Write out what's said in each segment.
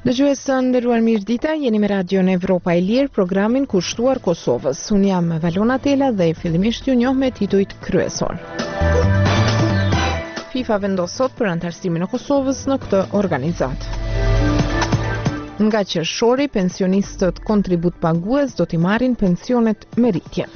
Dëgjues të nderuar, mirëdita, jeni me Radion Evropa e Lirë, programin kushtuar Kosovës. Unë jam Valona Tela dhe fillimisht ju njoh me titujt kryesor. FIFA vendos sot për antarësimin e Kosovës në këtë organizat. Nga qershori, pensionistët kontribut pagues do t'i marrin pensionet me rritje.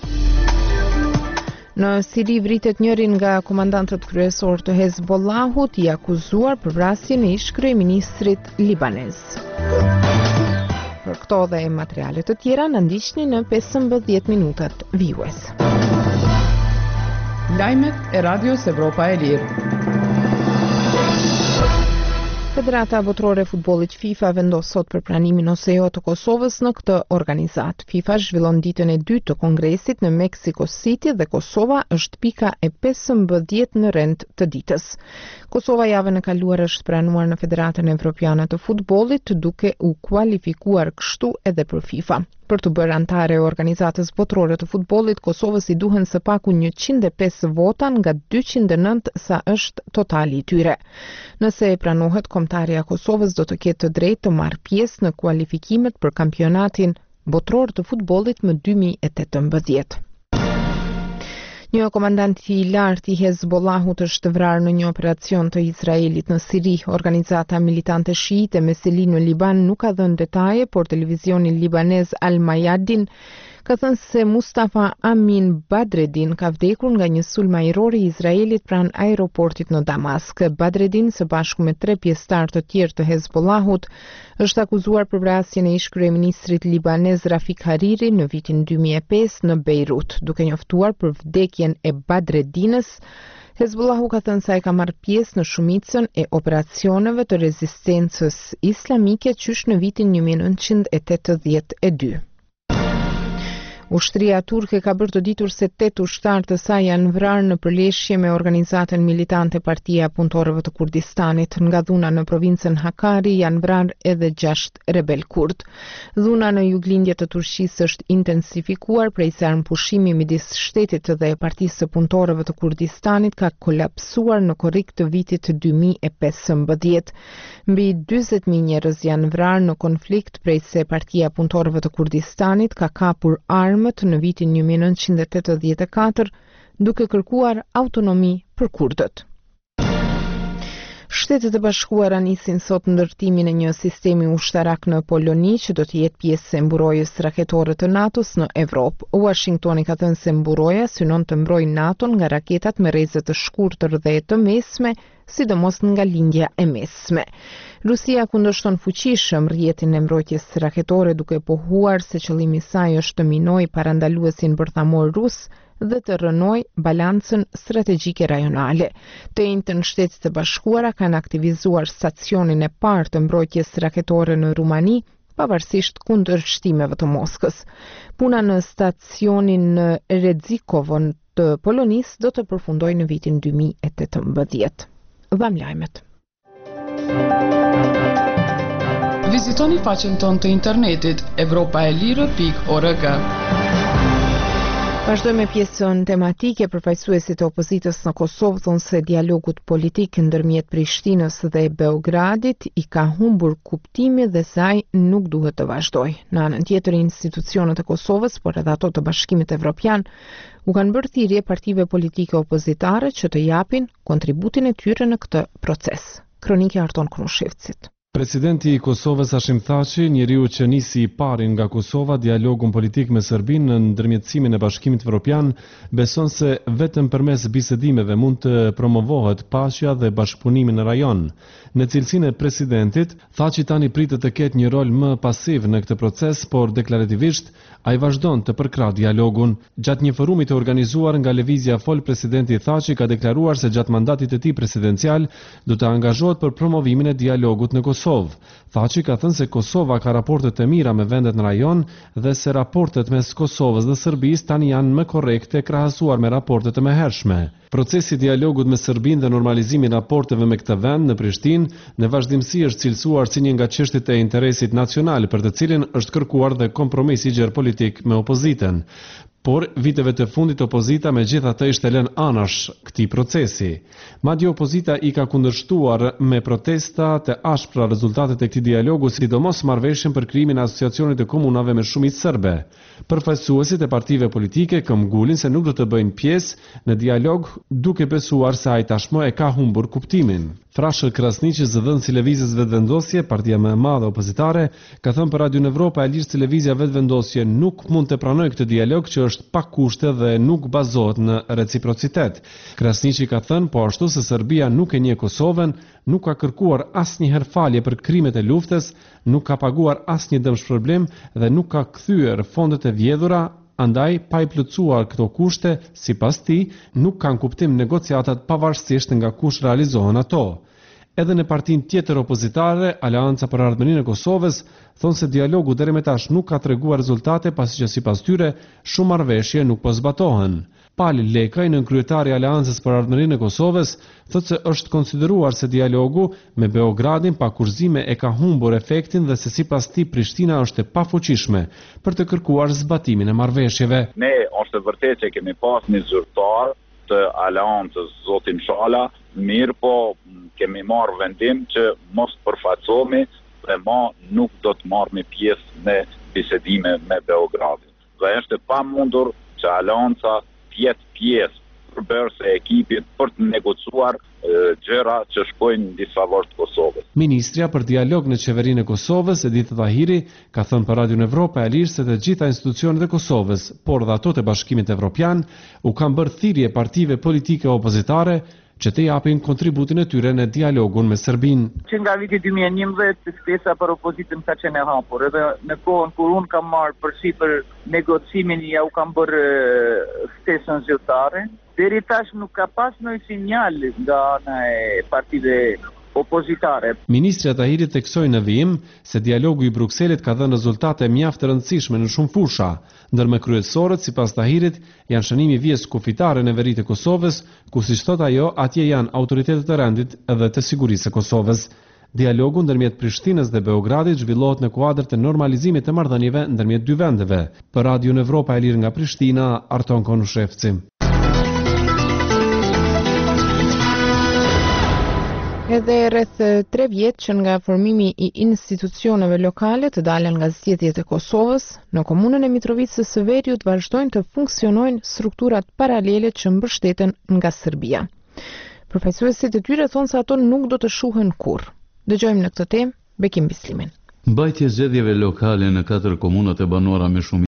Në Siri vritet njërin nga komandantët kryesor të Hezbollahut i akuzuar për vrasjen e ish-kryeministrit libanez. Për këto dhe materiale të tjera në ndiqni në 15 minutat vijues. Lajmet e Radios Evropa e Lirë. Federata Botërore e Futbollit FIFA vendos sot për pranimin ose jo të Kosovës në këtë organizat. FIFA zhvillon ditën e dytë të kongresit në Mexico City dhe Kosova është pika e 15 në rend të ditës. Kosova javën e kaluar është pranuar në Federatën Evropiane të Futbollit duke u kualifikuar kështu edhe për FIFA. Për të bërë antare e organizatës botërore të futbollit, Kosovës i duhen së paku 105 vota nga 209 sa është totali i tyre. Nëse e pranohet, kombëtarja e Kosovës do të ketë të drejtë të marrë pjesë në kualifikimet për kampionatin botëror të futbollit më 2018. Një komandant i lartë i Hezbollahut është vrarë në një operacion të Izraelit në Siri. Organizata militante shiite Meselin në Liban nuk ka dhënë detaje, por televizioni libanez Al Mayadin ka thënë se Mustafa Amin Badreddin ka vdekur nga një sulm ajror i Izraelit pranë aeroportit në Damask. Badreddin, së bashku me 3 pjesëtar të tjerë të Hezbollahut, është akuzuar për vrasjen e ish-kryeministrit libanez Rafik Hariri në vitin 2005 në Beirut. Duke njoftuar për vdekjen e Badreddinës, Hezbollahu ka thënë se ai ka marrë pjesë në shumicën e operacioneve të rezistencës islamike qysh në vitin 1982. Ushtria turke ka bërë të ditur se 8 ushtarë të saj janë vrarë në përleshje me organizatën militante Partia e Punëtorëve të Kurdistanit. Nga dhuna në provincën Hakkari janë vrarë edhe 6 rebel kurd. Dhuna në juglindje të Turqisë është intensifikuar prej se armëpushimi midis shtetit dhe Partisë së Punëtorëve të Kurdistanit ka kolapsuar në korrik të vitit 2015. Mbi 40.000 njerëz janë vrarë në konflikt prej se Partia e Punëtorëve të Kurdistanit ka kapur armët në vitin 1984 duke kërkuar autonomi për kurdët. Shtetet e Bashkuara nisin sot ndërtimin e një sistemi ushtarak në Poloni që do të jetë pjesë e mburojës raketore të NATO-s në Evropë. Washingtoni ka thënë se mburoja synon të mbrojë NATO-n nga raketat me rrezë të shkurtër dhe të mesme, sidomos nga lindja e mesme. Rusia kundërshton fuqishëm rrjetin e mbrojtjes raketore duke pohuar se qëllimi i saj është të minojë parandaluesin bërthamor rus dhe të rënoj balancën strategjike rajonale. Të njëjtën Shtetet e Bashkuara kanë aktivizuar stacionin e parë të mbrojtjes raketore në Rumani, pavarësisht kundërshtimeve të Moskës. Puna në stacionin në Redzikovo të Polonisë do të përfundojë në vitin 2018. Dham lajmet. Vizitoni faqen tonë të internetit europaelire.org. Vazhdojmë me pjesën tematike. Përfaqësuesit e opozitës në Kosovë thonë se dialogut politik ndërmjet Prishtinës dhe Beogradit i ka humbur kuptimi dhe se ai nuk duhet të vazhdojë. Në anën tjetër, institucionet e Kosovës, por edhe ato të Bashkimit Evropian, u kanë bërë thirrje partive politike opozitare që të japin kontributin e tyre në këtë proces. Kroniki Arton Krushevcit. Presidenti i Kosovës Hashim Thaçi, njeriu që nisi i pari nga Kosova dialogun politik me Serbinë në ndërmjetësimin e Bashkimit Evropian, beson se vetëm përmes bisedimeve mund të promovohet paqja dhe bashkëpunimi në rajon. Në cilësinë e presidentit, Thaçi tani pritet të ketë një rol më pasiv në këtë proces, por deklarativisht ai vazhdon të përkrah dialogun. Gjatë një forumi të organizuar nga Lëvizja Fol, presidenti Thaçi ka deklaruar se gjatë mandatit të tij presidencial do të angazhohet për promovimin e dialogut në Kosovë. Thaçi ka thënë se Kosova ka raporte të mira me vendet në rajon dhe se raportet mes Kosovës dhe Serbisë tani janë më korrekte krahasuar me raportet e mëhershme. Procesi i dialogut me Serbinë dhe normalizimi i raporteve me këtë vend në Prishtinë në vazhdimsi është cilësuar si një nga çështjet e interesit nacional për të cilin është kërkuar dhe kompromis i gjerë politik me opozitën. por viteve të fundit opozita megjithatë ishte lënë anash këtij procesi. Madje opozita i ka kundërshtuar me protesta të ashpra rezultatet e këtij dialogu, sidomos marrëveshjen për krijimin e asociacionit të komunave me shumicë serbe. Përfaqësuesit e partive politike këmbgulin se nuk do të bëjnë pjesë në dialog, duke besuar se ai tashmë e ka humbur kuptimin. Frashël Krasniqi, zëdhënës i lëvizjes vetëvendosje, partia më e madhe opozitare, ka thënë për Radio Evropa e Lirë se lëvizja vetëvendosje nuk mund të pranojë këtë dialog që është pa kushte dhe nuk bazohet në reciprocitet. Krasniqi ka thënë po ashtu se Serbia nuk e njeh Kosovën, nuk ka kërkuar asnjëherë falje për krimet e luftës, nuk ka paguar asnjë dëmshpërblim dhe nuk ka kthyer fondet e vjedhura. Andaj, pa i plotësuar këto kushte, sipas tij, nuk kanë kuptim negociatat pavarësisht nga kush realizohen ato. Edhe në partinë tjetër opozitare, Aleanca për Ardhmërinë e Kosovës, thonë se dialogu deri më tash nuk ka treguar rezultate pasi që sipas tyre shumë marrëveshje nuk po zbatohen. Pali Lekaj, nënkryetari i Aleancës për Ardhmërinë e Kosovës, thotë se është konsideruar se dialogu me Beogradin pa kurzime e ka humbur efektin dhe se sipas tij Prishtina është e pafuqishme për të kërkuar zbatimin e marrëveshjeve. Ne është vërtet që kemi pas një zyrtar të Aleancës, zotin Shala, mirë po kemi marrë vendim që mos përfaqësohemi dhe nuk do të marrëmi pjesë në bisedime me Beogradin. Dhe është e pamundur që Aleanca jetë pjesë përbërëse e ekipit për të negocuar gjëra që shkojnë në disfavor të Kosovës. Ministrja për dialog në qeverinë e Kosovës, Edith Tahiri, ka thënë për Radio Evropa e Lirë se të gjitha institucionet e Kosovës, por dhe ato të Bashkimit Evropian, u kanë bërë thirrje partive politike opozitare që të japin kontributin e tyre në dialogun me Serbinë. Që nga viti 2011 spesa për opozitën ka qenë e hapur, edhe në kohën kur unë kam marrë për negocimin ja u kam bërë ftesën zyrtare. Deri tash nuk ka pas ndonjë sinjal nga ana e partive opozitare. Ministrja Tahiri theksoi në vijim se dialogu i Brukselit ka dhënë rezultate mjaft të rëndësishme në shumë fusha, ndër kryesorët sipas Tahirit janë shënimi vjes kufitare në veri të Kosovës, ku siç thot ajo, atje janë autoritetet e rendit edhe të sigurisë së Kosovës. Dialogu ndërmjet Prishtinës dhe Beogradit zhvillohet në kuadër të normalizimit të marrëdhënieve ndërmjet dy vendeve. Për Radio Evropa e Lirë nga Prishtina, Arton Konushevci. Edhe rreth 3 vjet që nga formimi i institucioneve lokale të dalen nga zgjedhjet e Kosovës, në komunën e Mitrovicës së Veriut vazhdojnë të funksionojnë strukturat paralele që mbështeten nga Serbia. Përfaqësuesit e tyre thonë se ato nuk do të shuhen kurrë. Dëgjojmë në këtë temë Bekim Bislimin. Mbajtja e zgjedhjeve lokale në 4 komunat e banuara me shumë